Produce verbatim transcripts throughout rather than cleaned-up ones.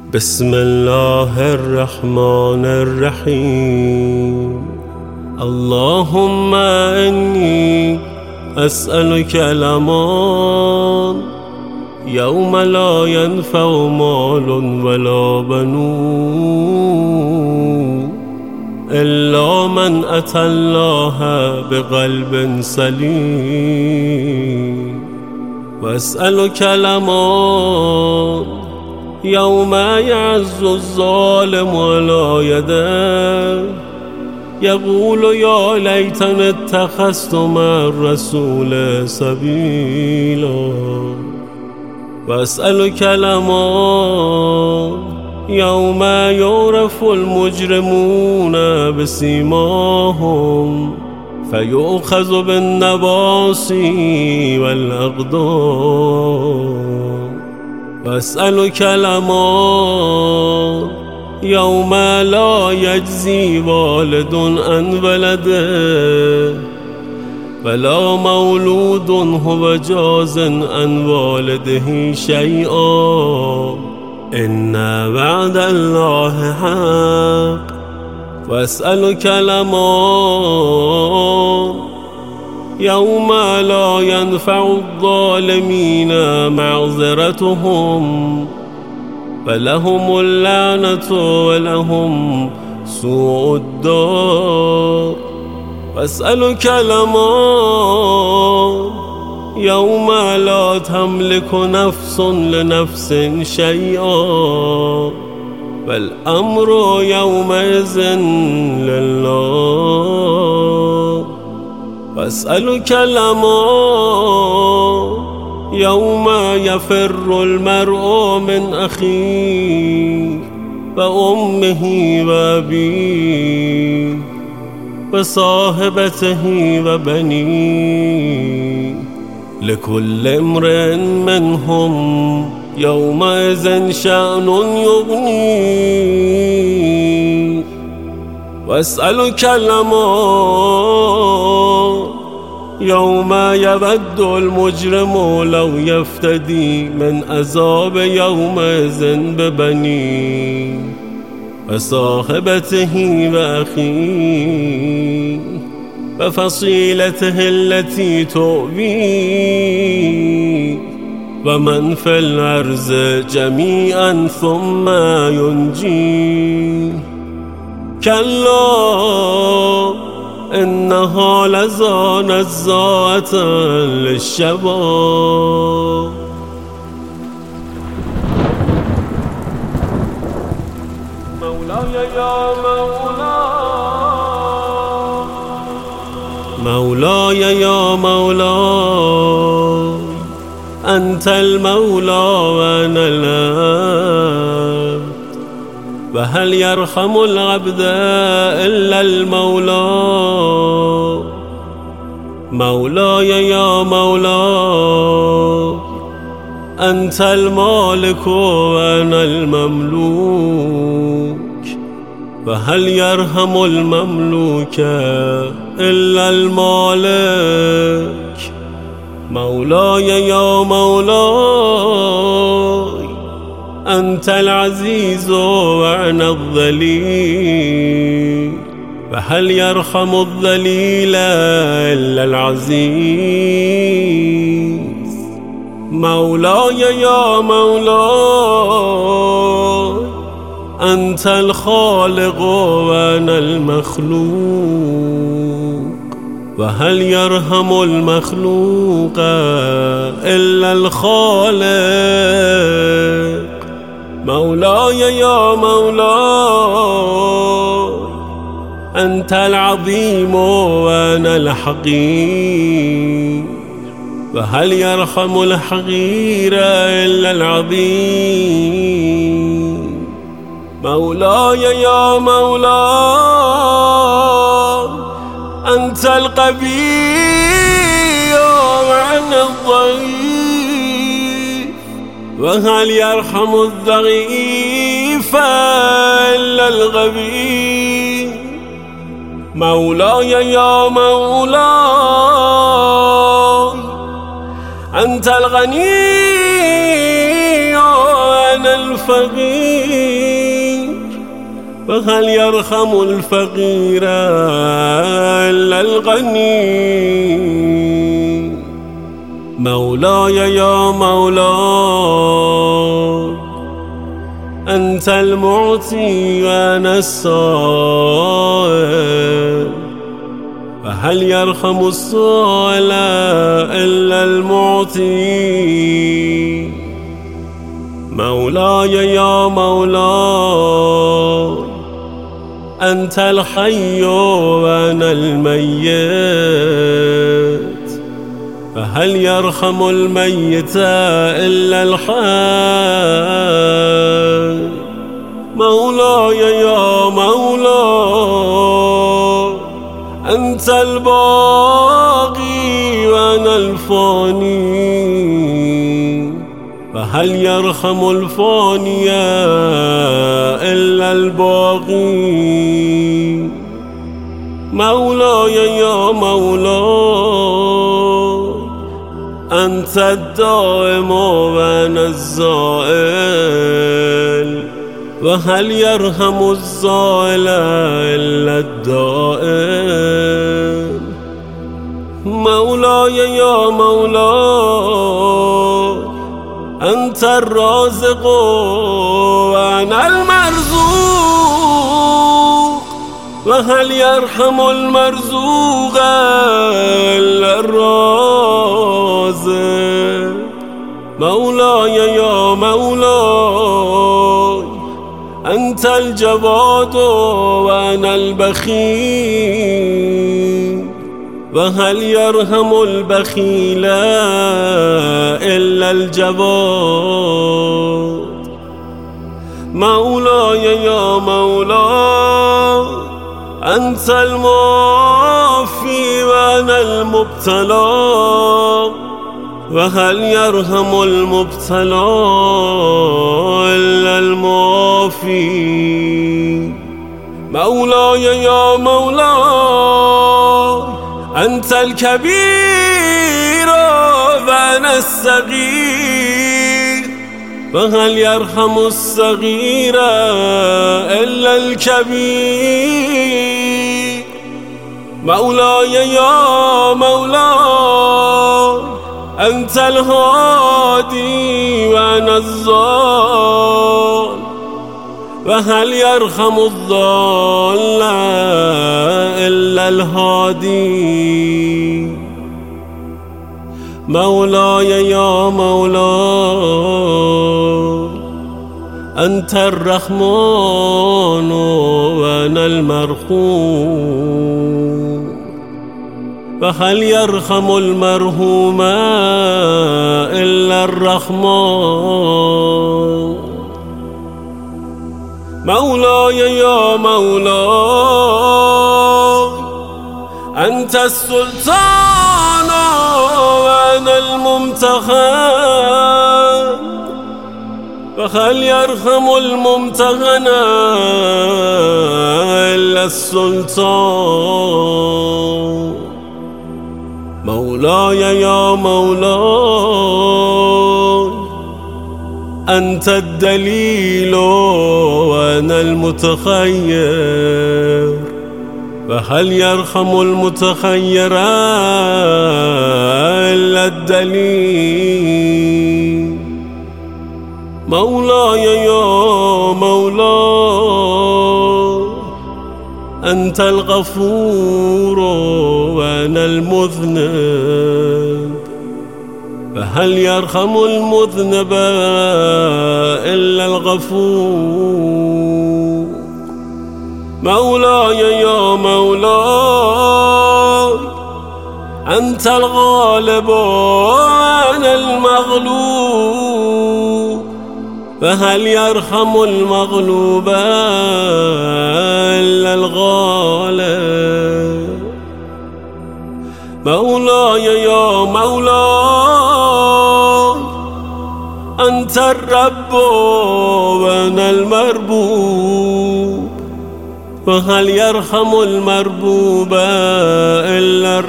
بسم الله الرحمن الرحيم. اللهم إني أسألك الأمان يوم لا ينفع مال ولا بنون إلا من أتى الله بقلب سليم. وأسألك الأمان يوم يعز الظالم على يديه يقول يا ليتني اتخذت مع الرسول سبيلا. وأسألك الأمان يوم يعرف المجرمون بسيماهم فيؤخذ بالنواصي والأقدام. وأسألك الأمان يوم لا يجزي والد عن ولده ولا مولود هو جاز عن والده شيئا إن وعد الله حق. وأسألك الأمان يوم لا ينفع الظالمين معذرتهم فلهم اللعنة ولهم سوء الدار. وأسألك الأمان يوم لا تملك نفس لنفس شيئا والأمر يومئذ لله. وأسألك الأمان يوم يفر المرء من أخيه وأمه وأبيه وصاحبته وبنيه لكل امرئ منهم يومئذ شأن يغنيه. وأسألك الأمان يوم يود المجرم لو يفتدي من عذاب يومئذ ببنيه وصاحبته وأخيه وفصيلته التي تؤويه ومن في الأرض جميعا ثم ينجيه. كلا إنها لظى نزاعة للشباب. مولاي يا مولاي مولاي يا مولاي أنت المولى وأنا العبد وهل يرحم العبد إلا المولى. مولاي يا مولاي أنت المالك وأنا المملوك وهل يرحم المملوك إلا المالك. مولاي يا مولاي أنت العزيز وأنا الذليل وهل يرحم الذليل إلا العزيز. مولاي يا مولاي أنت الخالق وأنا المخلوق وهل يرحم المخلوق إلا الخالق. مولاي يا مولاي أنت العظيم وأنا الحقير وهل يرحم الحقير إلا العظيم. مولاي يا مولاي أنت القوي وأنا الضعيف وهل يرحم الضعيف إلا الغبي. مولاي يا مولاي أنت الغني وأنا الفقير وهل يرحم الفقير إلا الغني مولاي يا مولاي أنت المعطي وأنا السائل فهل يرحم السائل إلا المعطي مولاي يا مولاي أنت الحي وأنا الميت فهل يرحم الميت إلا الحي مولاي يا مولاي أنت الباقي وأنا الفاني فهل يرحم الفاني إلا الباقي مولاي يا مولاي أنت الدائم وأنا الزائل وهل يرحم الزائل إلا الدائم مولاي يا مولاي أنت الرازق وأنا المرزوق وهل يرحم المرزوق إلا الرازق مولاي يا مولاي أنت الجواد وأنا البخيل وهل يرحم البخيل إلا الجواد مولاي يا مولاي أنت المعافي وأنا المبتلى وهل يرحم المبتلى إلا المعافي مولاي يا مولاي أنت الكبير وأنا الصغير وهل يرحم الصغير إلا الكبير مولاي يا مولاي أنت الهادي وأنا الضال وهل يرحم الضال إلا الهادي مولاي يا مولاي أنت الرحمن وأنا المرحوم فهل يرحم المرحوم إلا الرحمن مولاي يا مولاي أنت السلطان وأنا الممتحن فهل يرحم الممتحن إلا السلطان مولاي يا مولاي أنت الدليل وأنا المتخير فهل يرحم المتخير إلا الدليل مولاي يا مولاي أنت الغفور وأنا المذنب فهل يرحم المذنب إلا الغفور مولاي يا مولاي أنت الغالب وأنا المغلوب فهل يرحم المغلوب إلا الغالب مولاي يا مولاي أنت الرب وأنا المربوب فهل يرحم المربوب إلا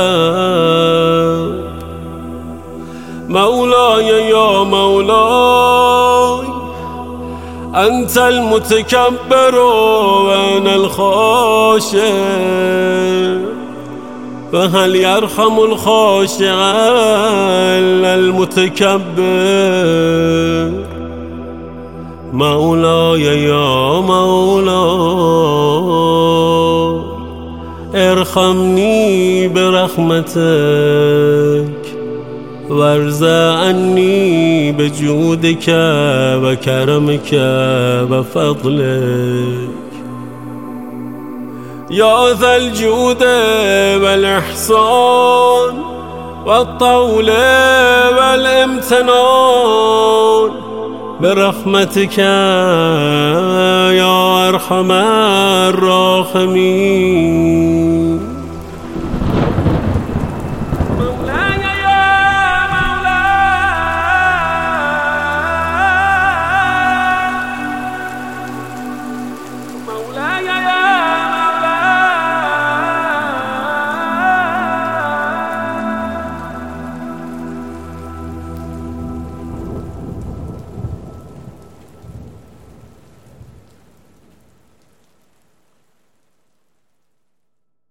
الرب مولاي يا مولاي أنت المتكبر وأنا الخاشع، فهل يرحم الخاشع إلا المتكبر؟ مولاي يا مولاي ارحمني برحمتك وارض عني بجودك وكرمك وفضلك يا ذا الجود والإحسان والطول والامتنان، برحمتك يا أرحم الراحمين. مولاي يا مولاي مولاي يا